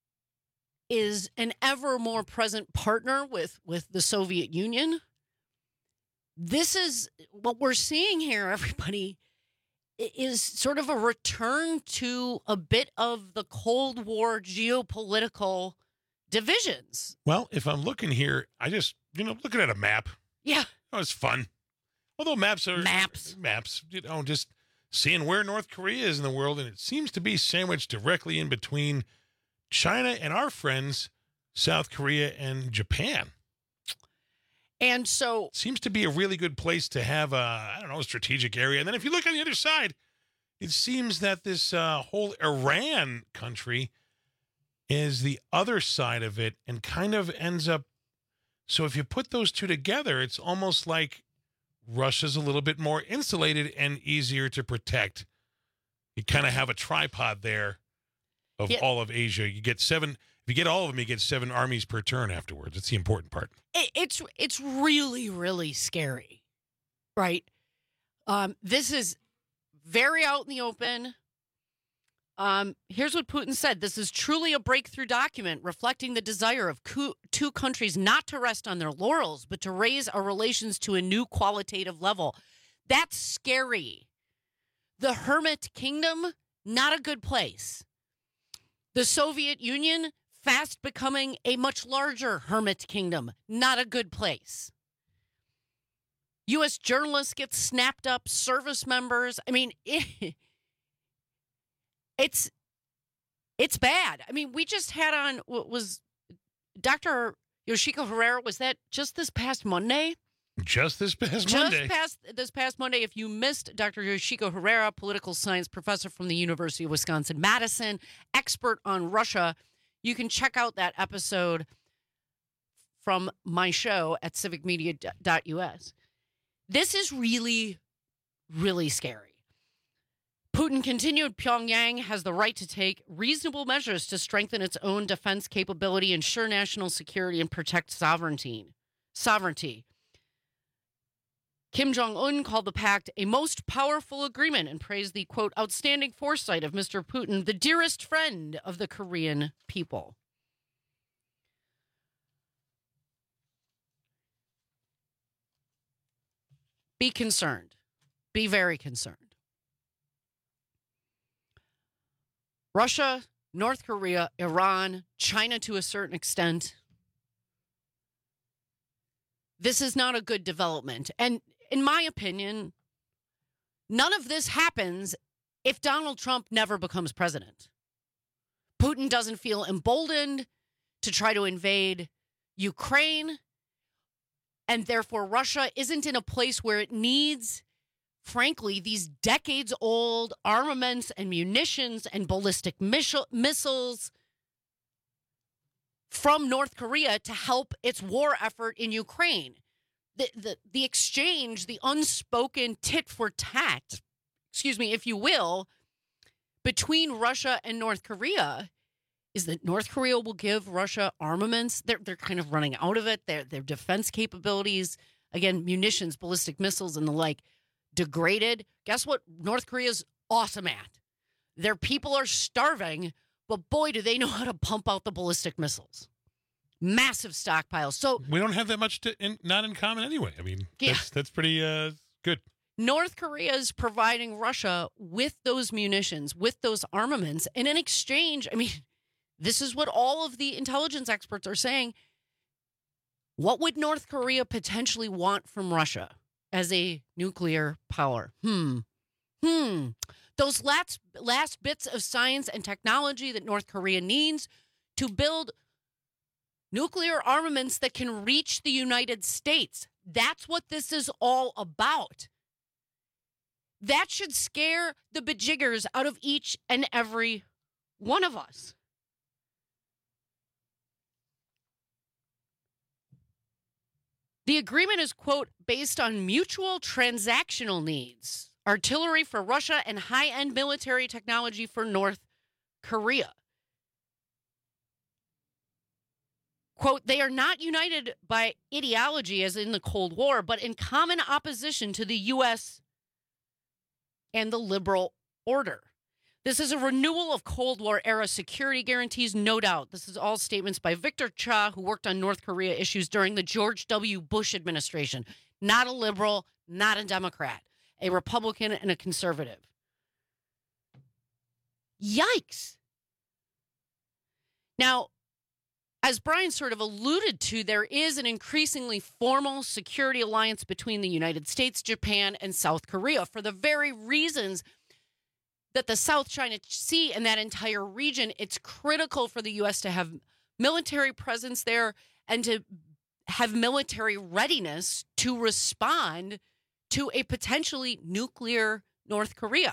L: is an ever more present partner with, with the Soviet Union. this is what we're seeing here, everybody, is sort of a return to a bit of the Cold War geopolitical divisions.
P: Well, if I'm looking here, I just, you know, looking at a map.
L: Yeah.
P: That was fun. Although maps are
L: maps,
P: maps, you know, just seeing where North Korea is in the world, and it seems to be sandwiched directly in between China and our friends, South Korea and Japan.
L: And so
P: seems to be a really good place to have a, I don't know, a strategic area. And then if you look on the other side, it seems that this uh, whole Iran country is the other side of it and kind of ends up. So if you put those two together, it's almost like Russia's a little bit more insulated and easier to protect. You kind of have a tripod there of yeah. all of Asia. You get seven. If you get all of them, you get seven armies per turn afterwards. That's the important part.
L: It, it's it's really, really scary, right? Um, this is very out in the open. Um, here's what Putin said. This is truly a breakthrough document reflecting the desire of co- two countries not to rest on their laurels, but to raise our relations to a new qualitative level. That's scary. The Hermit Kingdom, not a good place. The Soviet Union, fast becoming a much larger hermit kingdom. Not a good place. U S journalists get snapped up, service members. I mean, it, it's it's bad. I mean, we just had on, what was Doctor Yoshiko Herrera, was that just this past Monday?
P: Just this past
L: just
P: Monday.
L: Just past this past Monday. If you missed Doctor Yoshiko Herrera, political science professor from the University of Wisconsin-Madison, expert on Russia, you can check out that episode from my show at civic media dot U S. This is really, really scary. Putin continued, Pyongyang has the right to take reasonable measures to strengthen its own defense capability, ensure national security, and protect sovereignty. Sovereignty. Kim Jong-un called the pact a most powerful agreement and praised the, quote, outstanding foresight of Mister Putin, the dearest friend of the Korean people. Be concerned. Be very concerned. Russia, North Korea, Iran, China to a certain extent. This is not a good development. And in my opinion, none of this happens if Donald Trump never becomes president. Putin doesn't feel emboldened to try to invade Ukraine, and therefore Russia isn't in a place where it needs, frankly, these decades-old armaments and munitions and ballistic missiles from North Korea to help its war effort in Ukraine. The, the, the exchange, the unspoken tit for tat, excuse me, if you will, between Russia and North Korea is that North Korea will give Russia armaments. They're, they're kind of running out of it. Their, their defense capabilities, again, munitions, ballistic missiles, and the like, degraded. Guess what North Korea's awesome at? Their people are starving, but boy, do they know how to pump out the ballistic missiles. Massive stockpiles. So
P: we don't have that much to in, not in common anyway. I mean,
L: yeah.
P: that's, that's pretty uh, good.
L: North Korea is providing Russia with those munitions, with those armaments. And in exchange, I mean, this is what all of the intelligence experts are saying. What would North Korea potentially want from Russia as a nuclear power? Hmm. Hmm. Those last, last bits of science and technology that North Korea needs to build nuclear armaments that can reach the United States. That's what this is all about. That should scare the bejiggers out of each and every one of us. The agreement is, quote, based on mutual transactional needs, artillery for Russia and high-end military technology for North Korea. Quote, they are not united by ideology as in the Cold War, but in common opposition to the U S and the liberal order. This is a renewal of Cold War era security guarantees, no doubt. This is all statements by Victor Cha, who worked on North Korea issues during the George W. Bush administration. not a liberal, not a Democrat, a Republican and a conservative. Yikes. Now, as Brian sort of alluded to, there is an increasingly formal security alliance between the United States, Japan, and South Korea for the very reasons that the South China Sea and that entire region, it's critical for the U S to have military presence there and to have military readiness to respond to a potentially nuclear North Korea.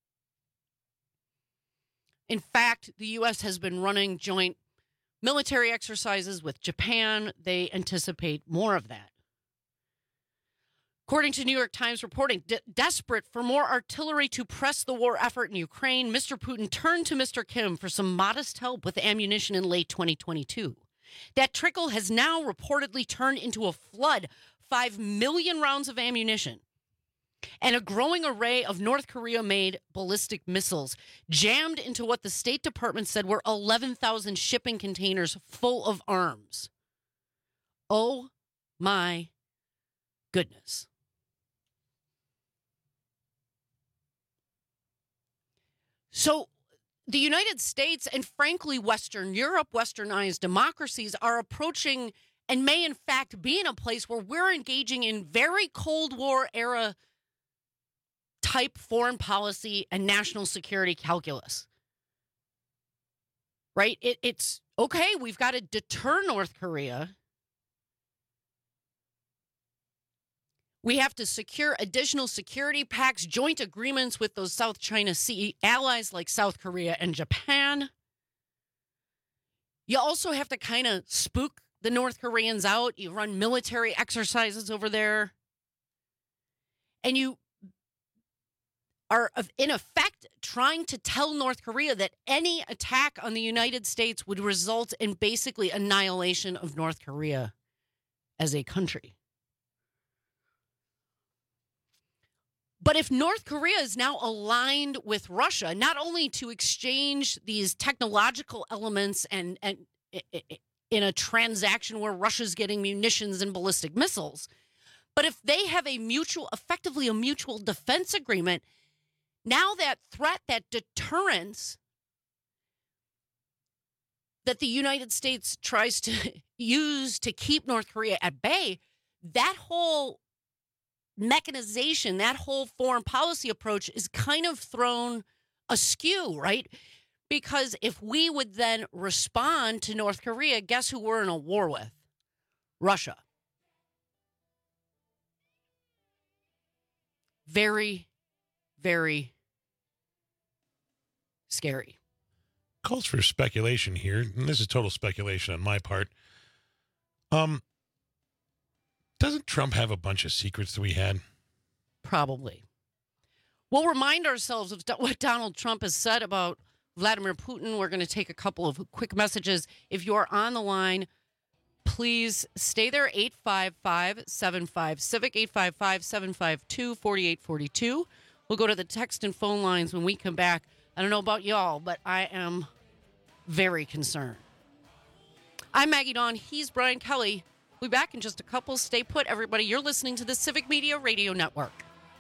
L: In fact, the U S has been running joint military exercises with Japan. They anticipate more of that. According to New York Times reporting, de- desperate for more artillery to press the war effort in Ukraine, Mister Putin turned to Mister Kim for some modest help with ammunition in late twenty twenty-two. That trickle has now reportedly turned into a flood, five million rounds of ammunition, and a growing array of North Korea-made ballistic missiles jammed into what the State Department said were eleven thousand shipping containers full of arms. Oh, my goodness. So the United States and, frankly, Western Europe, westernized democracies are approaching and may, in fact, be in a place where we're engaging in very Cold War era type foreign policy and national security calculus. Right? It, it's, okay, we've got to deter North Korea. We have to secure additional security pacts, joint agreements with those South China Sea allies like South Korea and Japan. You also have to kind of spook the North Koreans out. You run military exercises over there. And you are, in effect, trying to tell North Korea that any attack on the United States would result in basically annihilation of North Korea as a country. But if North Korea is now aligned with Russia, not only to exchange these technological elements and, and in a transaction where Russia's getting munitions and ballistic missiles, but if they have a mutual, effectively a mutual defense agreement, now that threat, that deterrence that the United States tries to use to keep North Korea at bay, that whole mechanization, that whole foreign policy approach is kind of thrown askew, right? Because if we would then respond to North Korea, guess who we're in a war with? Russia. Very, very scary.
P: Calls for speculation here, and this is total speculation on my part. Um, doesn't Trump have a bunch of secrets that we had?
L: Probably. We'll remind ourselves of what Donald Trump has said about Vladimir Putin. We're going to take a couple of quick messages. If you're on the line, please stay there. eight five five, seven five, civic, eight five five, seven five two, four eight four two. We'll go to the text and phone lines when we come back. I don't know about y'all, but I am very concerned. I'm Maggie Dawn. He's Brian Kelly. We'll be back in just a couple. Stay put, everybody. You're listening to the Civic Media Radio Network.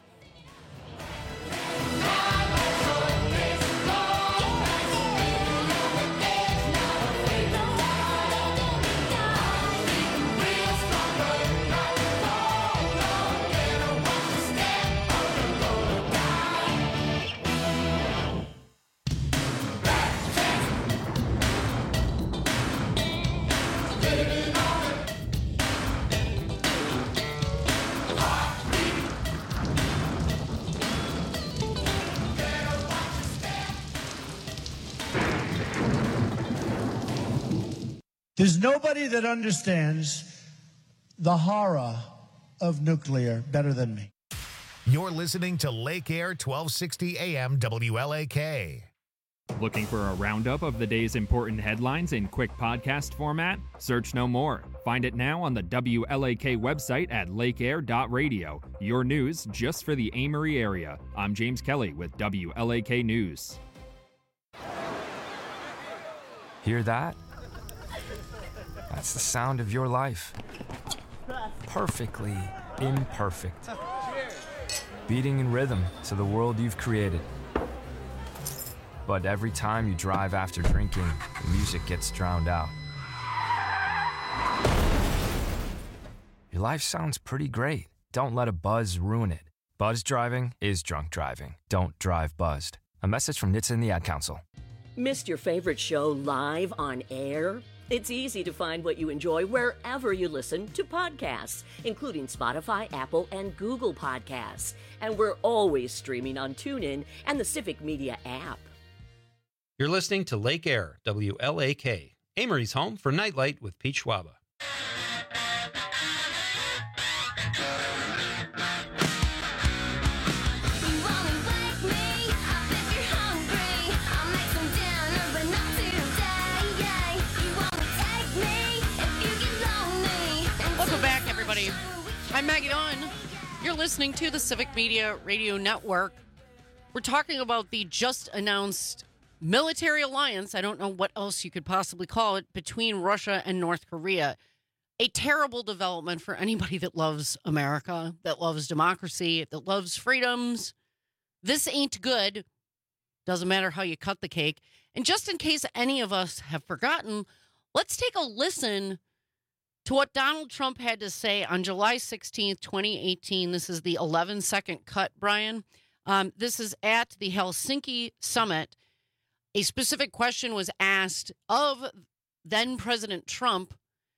B: There's nobody that understands the horror of nuclear better than me.
A: You're listening to Lake Air twelve sixty A M W L A K.
C: Looking for a roundup of the day's important headlines in quick podcast format? Search no more. Find it now on the W L A K website at lake air dot radio. Your news just for the Amory area. I'm James Kelly with W L A K News.
E: Hear that? That's the sound of your life. Perfectly imperfect. Beating in rhythm to the world you've created. But every time you drive after drinking, the music gets drowned out. Your life sounds pretty great. Don't let a buzz ruin it. Buzz driving is drunk driving. Don't drive buzzed. A message from N H T S A and the Ad Council.
K: Missed your favorite show live on air? It's easy to find what you enjoy wherever you listen to podcasts, including Spotify, Apple, and Google Podcasts. And we're always streaming on TuneIn and the Civic Media app.
Z: You're listening to Lake Air, W L A K, Amory's home for Nightlight with Pete Schwaba.
L: I'm Maggie Dawn. You're listening to the Civic Media Radio Network. We're talking about the just announced military alliance, I don't know what else you could possibly call it, between Russia and North Korea. A terrible development for anybody that loves America, that loves democracy, that loves freedoms. This ain't good. Doesn't matter how you cut the cake. And just in case any of us have forgotten, let's take a listen to what Donald Trump had to say on July sixteenth, twenty eighteen. This is the eleven second cut, Brian. Um, this is at the Helsinki summit. A specific question was asked of then President Trump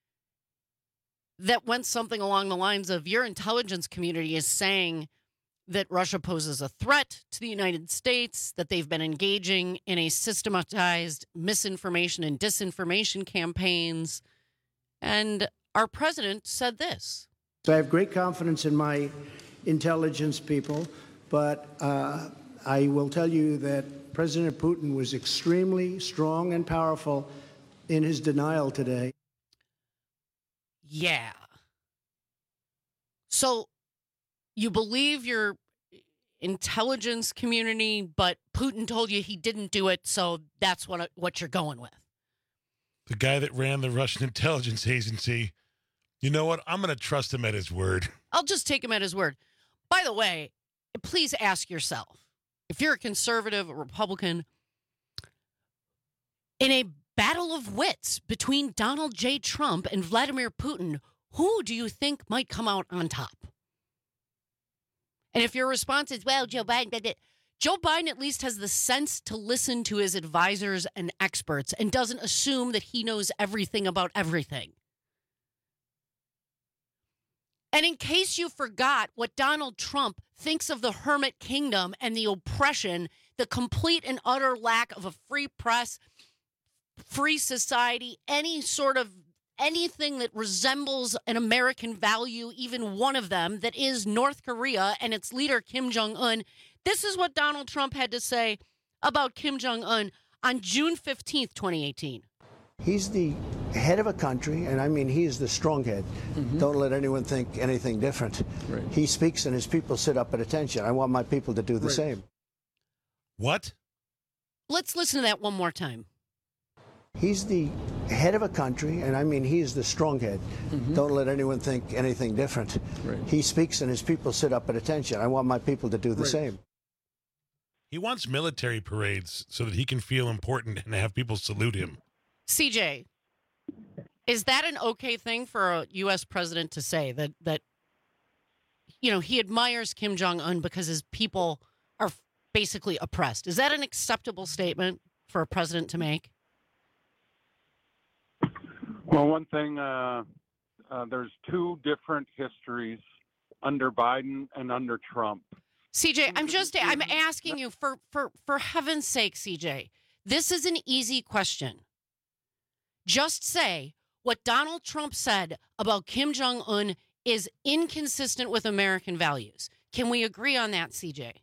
L: that went something along the lines of, your intelligence community is saying that Russia poses a threat to the United States, that they've been engaging in a systematized misinformation and disinformation campaigns. And our president said this.
B: So I have great confidence in my intelligence people, but uh, I will tell you that President Putin was extremely strong and powerful in his denial today.
L: Yeah. So you believe your intelligence community, but Putin told you he didn't do it, so that's what what you're going with.
P: The guy that ran the Russian intelligence agency, you know what? I'm going to trust him at his word.
L: I'll just take him at his word. By the way, please ask yourself, if you're a conservative, a Republican, in a battle of wits between Donald J. Trump and Vladimir Putin, who do you think might come out on top? And if your response is, well, Joe Biden did it, Joe Biden at least has the sense to listen to his advisors and experts and doesn't assume that he knows everything about everything. And in case you forgot what Donald Trump thinks of the hermit kingdom and the oppression, the complete and utter lack of a free press, free society, any sort of anything that resembles an American value, even one of them, that is North Korea and its leader, Kim Jong-un. This is what Donald Trump had to say about Kim Jong-un on June fifteenth, twenty eighteen.
B: He's the head of a country, and I mean, he is the strong head. Mm-hmm. Don't let anyone think anything different. Right. He speaks and his people sit up at attention. I want my people to do the right. same.
P: What?
L: Let's listen to that one more time.
B: He's the head of a country, and I mean, he is the strong head. Mm-hmm. Don't let anyone think anything different. Right. He speaks and his people sit up at attention. I want my people to do the right. same.
P: He wants military parades so that he can feel important and have people salute him.
L: C J, is that an okay thing for a U S president to say, that, that you know, he admires Kim Jong-un because his people are basically oppressed? Is that an acceptable statement for a president to make?
F: Well, one thing, uh, uh, there's two different histories under Biden and under Trump.
L: C J, I'm just, I'm asking you for, for, for heaven's sake, C J, this is an easy question. Just say what Donald Trump said about Kim Jong-un is inconsistent with American values. Can we agree on that, C J?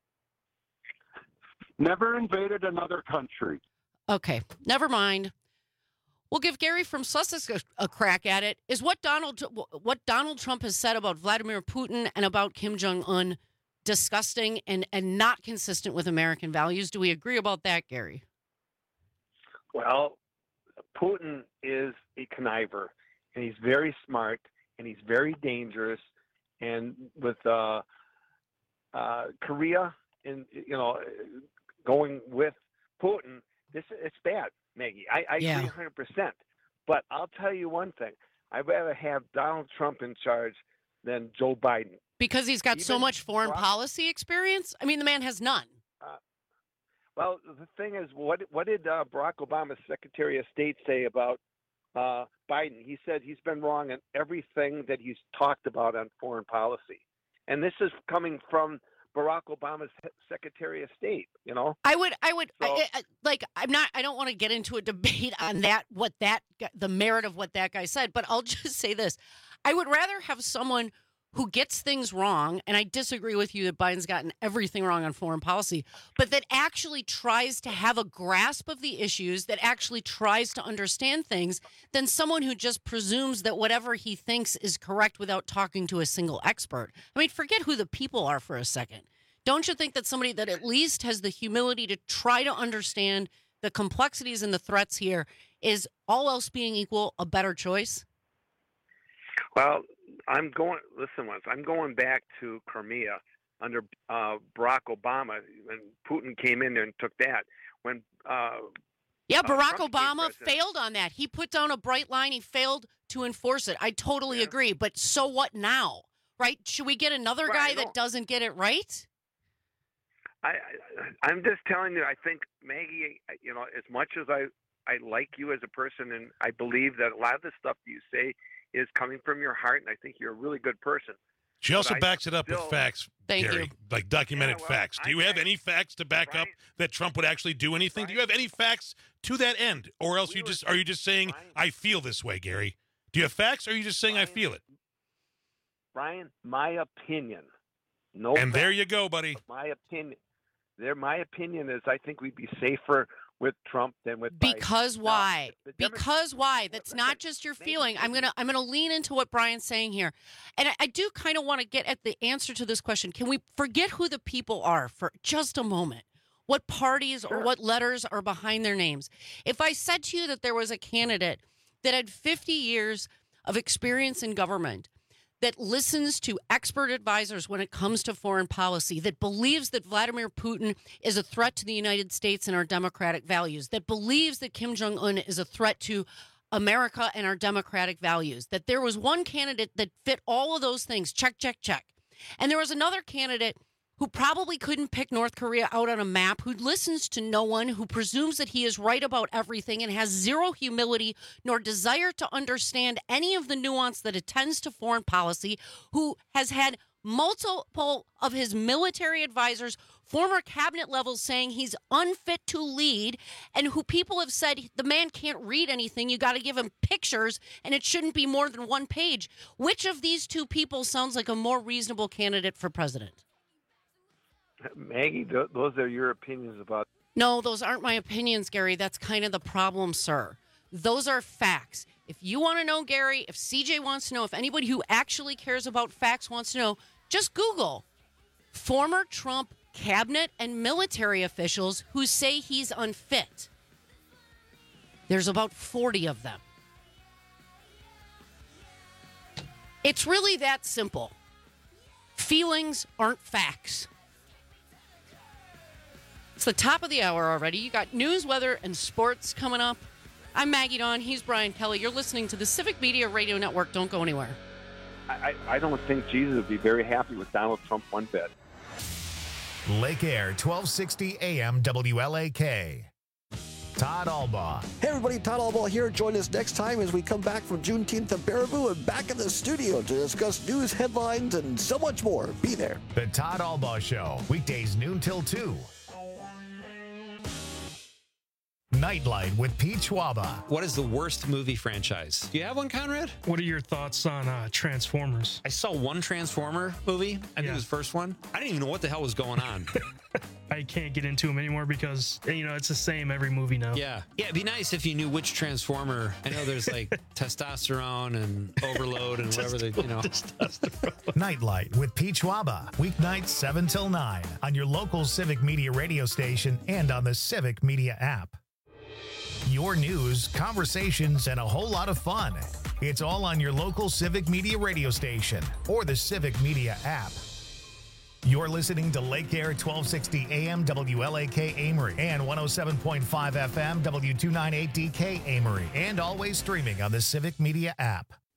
F: Never invaded another country.
L: Okay, never mind. We'll give Gary from Sussex a, a crack at it. Is what Donald what Donald Trump has said about Vladimir Putin and about Kim Jong-un disgusting and, and not consistent with American values? Do we agree about that, Gary?
G: Well, Putin is a conniver, and he's very smart, and he's very dangerous, and with uh, uh, Korea, and you know, going with Putin, this it's bad, Maggie. I, I
L: Yeah.
G: agree one hundred percent. But I'll tell you one thing: I'd rather have Donald Trump in charge than Joe Biden.
L: Because he's got so
G: Even
L: much foreign
G: Barack-
L: policy experience? I mean, the man has none.
G: Uh, well, the thing is, what what did uh, Barack Obama's Secretary of State say about uh, Biden? He said he's been wrong in everything that he's talked about on foreign policy, and this is coming from Barack Obama's Secretary of State. You know,
L: I would, I would,
G: So-
L: I, I, like, I'm not, I don't want to get into a debate on that, what that, gu- the merit of what that guy said, but I'll just say this. I would rather have someone who gets things wrong, and I disagree with you that Biden's gotten everything wrong on foreign policy, but that actually tries to have a grasp of the issues, that actually tries to understand things, than someone who just presumes that whatever he thinks is correct without talking to a single expert. I mean, forget who the people are for a second. Don't you think that somebody that at least has the humility to try to understand the complexities and the threats here is, all else being equal, a better choice?
G: well, I'm going. Listen, once I'm going back to Crimea under uh, Barack Obama when Putin came in there and took that. When uh,
L: Yeah,
G: uh,
L: Barack
G: Trump became
L: Obama
G: president-
L: failed on that. He put down a bright line. He failed to enforce it. I totally agree. But so what now? Right? Should we get another
G: Right,
L: guy
G: I know.
L: that doesn't get it right?
G: I, I I'm just telling you. I think Maggie. You know, as much as I I like you as a person, and I believe that a lot of the stuff that you say is coming from your heart, and I think you're a really good person.
P: She also
G: But I
P: backs it up
G: still-
P: with facts,
L: Thank
P: Gary,
L: you.
P: like documented
G: Yeah, well,
P: facts. Do you
G: I-
P: have any facts to back up that Trump would actually do anything? Do you have any facts to that end, or else you just are you just saying I feel this way, Gary? Do you have facts, or are you just saying I feel it?
G: Brian, my opinion. No.
P: And there
G: facts,
P: you go, buddy.
G: but My opinion. There, my opinion is I think we'd be safer with Trump than with Biden.
L: Because
G: Now,
L: why?
G: the Demo-
L: Because why? That's not just your feeling. I'm gonna I'm gonna lean into what Brian's saying here, and I, I do kind of want to get at the answer to this question. Can we forget who the people are for just a moment? What parties or what letters are behind their names? If I said to you that there was a candidate that had fifty years of experience in government, that listens to expert advisors when it comes to foreign policy, that believes that Vladimir Putin is a threat to the United States and our democratic values, that believes that Kim Jong-un is a threat to America and our democratic values, that there was one candidate that fit all of those things, check, check, check. And there was another candidate who probably couldn't pick North Korea out on a map, who listens to no one, who presumes that he is right about everything and has zero humility nor desire to understand any of the nuance that attends to foreign policy, who has had multiple of his military advisors, former cabinet levels saying he's unfit to lead, and who people have said the man can't read anything, you got to give him pictures, and it shouldn't be more than one page. Which of these two people sounds like a more reasonable candidate for president?
G: Maggie, th- those are your opinions about.
L: No, those aren't my opinions, Gary. That's kind of the problem, sir. Those are facts. If you want to know, Gary, if C J wants to know, if anybody who actually cares about facts wants to know, just Google former Trump cabinet and military officials who say he's unfit. There's about forty of them. It's really that simple. Feelings aren't facts. It's the top of the hour already. You got news, weather, and sports coming up. I'm Maggie Dawn. He's Brian Kelly. You're listening to the Civic Media Radio Network. Don't go anywhere.
G: I, I I don't think Jesus would be very happy with Donald Trump one bit.
A: Lake Air, twelve sixty A M W L A K. Todd Albaugh.
H: Hey everybody, Todd Albaugh here. Join us next time as we come back from Juneteenth at Baraboo and back in the studio to discuss news, headlines, and so much more. Be there.
A: The Todd Albaugh Show, weekdays noon till two. Nightlight with Pete Schwaba.
Z: What is the worst movie franchise? Do you have one, Conrad?
I: What are your thoughts on uh, Transformers?
Z: I saw one Transformer movie. I think
I: Yeah.
Z: it was the first one. I didn't even know what the hell was going on.
I: I can't get into them anymore because, you know, it's the same every movie now.
Z: Yeah. Yeah, it'd be nice if you knew which Transformer. I know there's like testosterone and overload and whatever they, you know.
A: Nightlight with Pete Schwaba. Weeknights seven till nine on your local Civic Media radio station and on the Civic Media app. Your news, conversations, and a whole lot of fun. It's all on your local Civic Media radio station or the Civic Media app. You're listening to Lake Air twelve sixty A M W L A K Amory and one oh seven point five F M W two ninety-eight D K Amory, and always streaming on the Civic Media app.